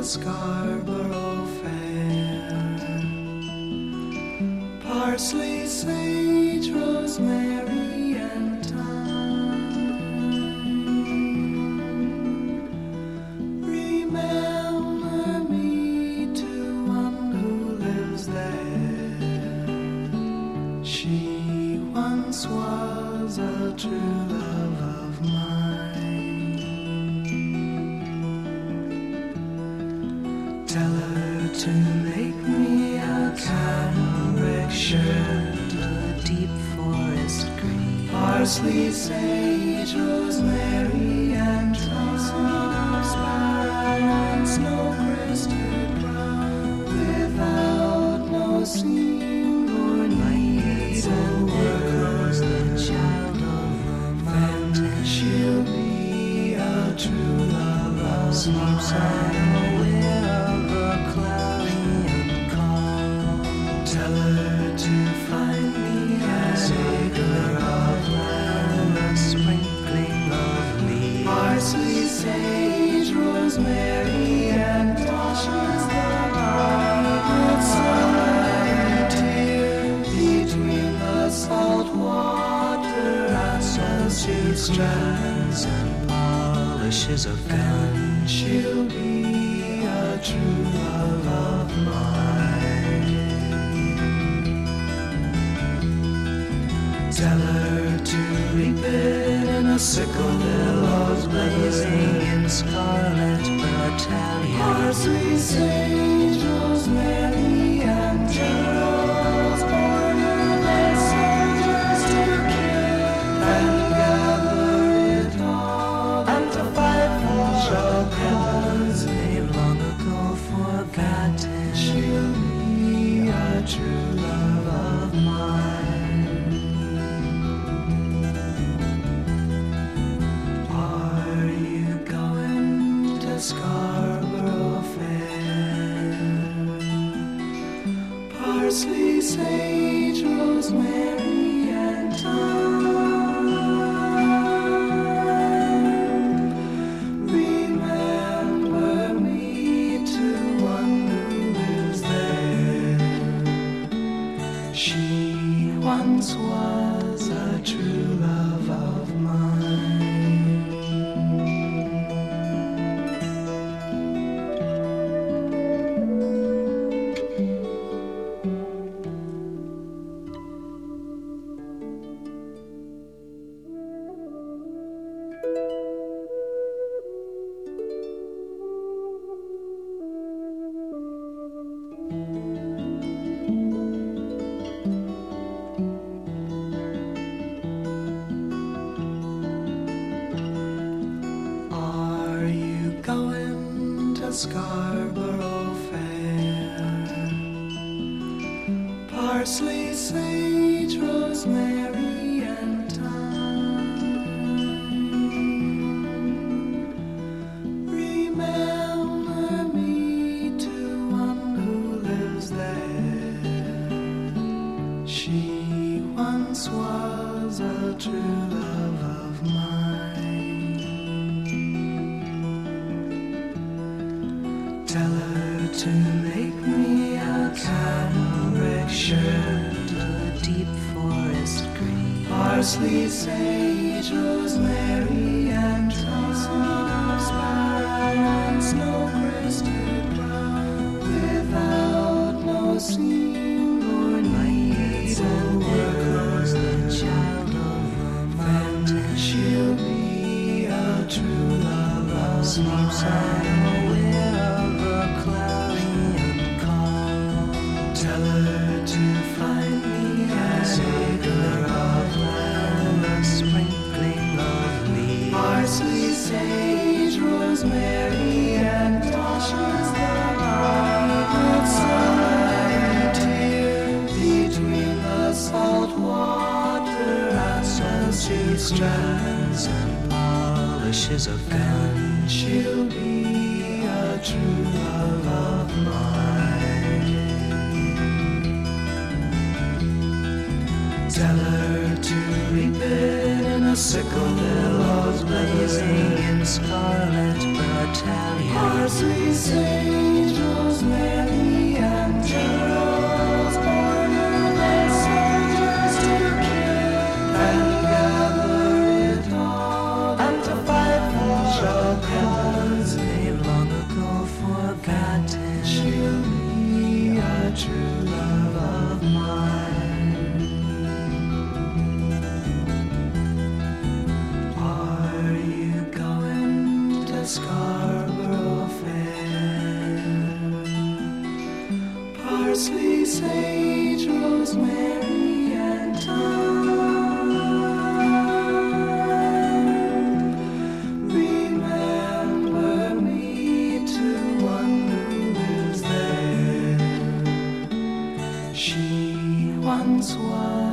Scarborough Fair. Parsley, sage, rosemary, and thyme. Remember me to one who lives there. She once was a true love of mine. Tell her to make me a cambric shirt, a deep forest green, parsley, sage, rosemary, and thyme, and snow-crested brown, without no seam or need, and there goes the child of the mountain. She'll be a true love of sleeps unaware of the cloudy and calm. Tell her to find me an acre of land, a sprinkling of leaves, parsley, sage, rosemary, and thyme, with sunlight here between the salt water and sunset strands and polishes of gun. She'll be a true love of mine. Tell her to reap it in a sickle, billows blazing in scarlet battalion, parsley, sage, rosemary, and generals ordered their soldiers to kill and gather it all and to fight for a cause they've long ago forgotten. She'll be a true love of mine. Are you going to Scarborough Fair? Parsley, sage, rosemary, and thyme. Remember me to one who lives there. She once was a true love of mine. Are you going to Scarborough Fair? Parsley, sage, rosemary, and thyme. Remember me to one who lives there. She once was a true love of mine. Tell her to make me a cambric shirt, a deep forest green, parsley, sage, rosemary, and thyme, and snow-crested brown, without no seam or need, and there goes the child of the mountain. She'll be a true love of sleeps unaware of the cloudy and calm. Tell her to find me an acre of land, a sprinkling of leaves, parsley, sage, rosemary, and thyme, with sunlight here between the salt water and sunset strands and polishes of gun. She'll be a true love of mine. Tell her to reap it in a sickle, billows blazing in scarlet battalion, parsley, sage, rosemary and Charles born their soldiers to kill and gather it all and to fight for a cause they've long ago forgotten. She'll be a true love of mine. Are you going to Scarborough Fair? Parsley, sage, rosemary, and thyme. Remember me to one who lives there. She once was